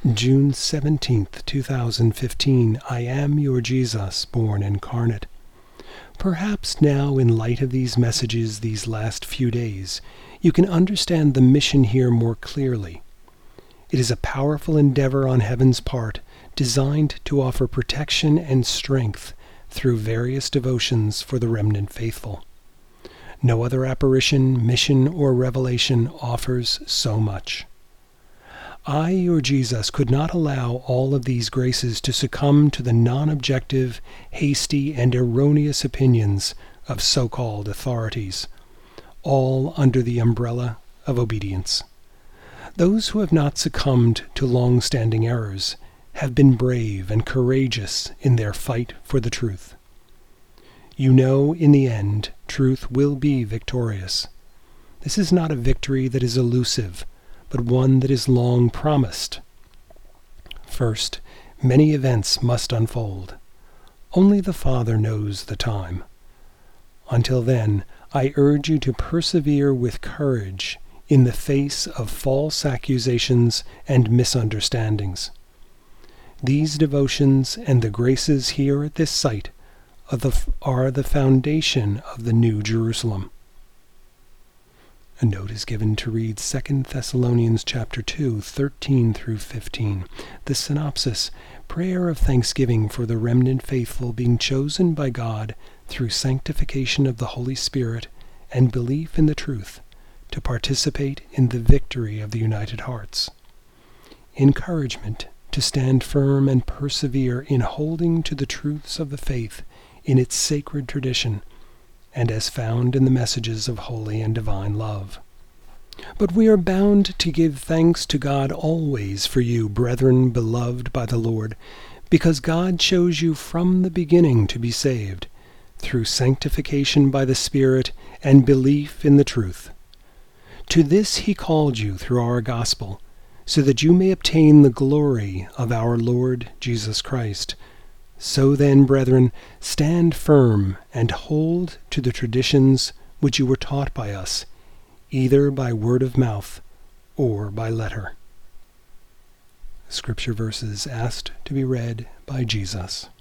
June 17th, 2015. I am your Jesus, born incarnate. Perhaps now, in light of these messages these last few days, you can understand the mission here more clearly. It is a powerful endeavor on heaven's part, designed to offer protection and strength through various devotions for the remnant faithful. No other apparition, mission, or revelation offers so much. I, your Jesus, could not allow all of these graces to succumb to the non-objective, hasty, and erroneous opinions of so-called authorities, all under the umbrella of obedience. Those who have not succumbed to long-standing errors have been brave and courageous in their fight for the truth. You know, in the end, truth will be victorious. This is not a victory that is elusive, but one that is long promised. First, many events must unfold. Only the Father knows the time. Until then, I urge you to persevere with courage in the face of false accusations and misunderstandings. These devotions and the graces here at this site are the foundation of the New Jerusalem. A note is given to read 2 Thessalonians chapter 2, 13 through 15. The synopsis: prayer of thanksgiving for the remnant faithful being chosen by God through sanctification of the Holy Spirit and belief in the truth to participate in the victory of the united hearts. Encouragement to stand firm and persevere in holding to the truths of the faith in its sacred tradition, and as found in the messages of holy and divine love. But we are bound to give thanks to God always for you, brethren beloved by the Lord, because God chose you from the beginning to be saved, through sanctification by the Spirit and belief in the truth. To this he called you through our gospel, so that you may obtain the glory of our Lord Jesus Christ. So then, brethren, stand firm and hold to the traditions which you were taught by us, either by word of mouth or by letter. Scripture verses asked to be read by Jesus.